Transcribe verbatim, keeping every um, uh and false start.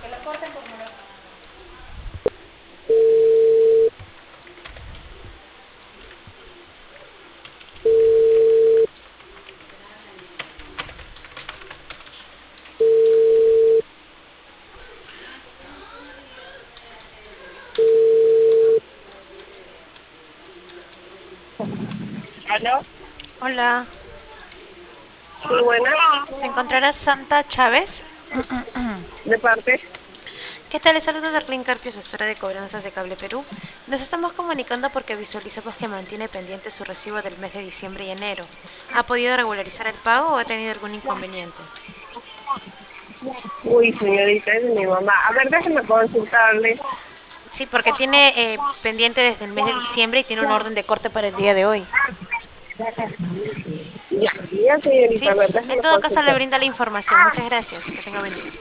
¿Aló? Hola, Sí, buena. ¿se encontrará Santa Chávez? De parte. ¿Qué tal? Les saludo de Arlene su asesora de cobranzas de Cable Perú. Nos estamos comunicando porque visualizamos que mantiene pendiente su recibo del mes de diciembre y enero. ¿Ha podido regularizar el pago o ha tenido algún inconveniente? Uy, señorita, es mi mamá. A ver, déjeme consultarle. Sí, porque tiene eh, pendiente desde el mes de diciembre y tiene una orden de corte para el día de hoy. Ya, ya, señorita, ¿Sí? a ver, En déjeme todo caso le consultar. brinda la información. Muchas gracias. Que tenga buen día.